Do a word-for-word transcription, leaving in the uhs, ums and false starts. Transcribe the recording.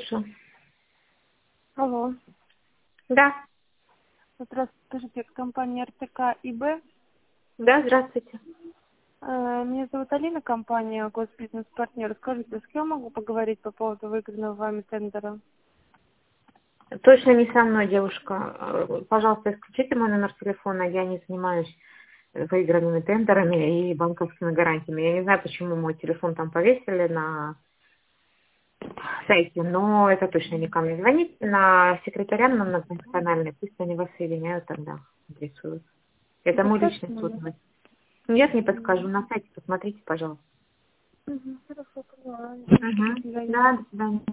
слушаю. Алло. Да, Здравствуйте, скажите, это компания эр тэ ка и бэ. да, здравствуйте. Э, Меня зовут Алина, компания Госбизнес-партнер. Скажите, с кем могу поговорить по поводу выигранного вами тендера? Точно не со мной, девушка. Э, Пожалуйста, исключите мой номер телефона. Я не занимаюсь выигранными тендерами и банковскими гарантиями. Я не знаю, почему мой телефон там повесили на сайте, но это точно не ко мне. Звоните на секретаря на национальный, пусть они вас соединяют тогда, интересуют. Не Это мой подскажете личный номер? сотовый. Нет, не подскажу. На сайте посмотрите, пожалуйста. Угу, хорошо, поняла. Угу. До свидания. Да, до свидания.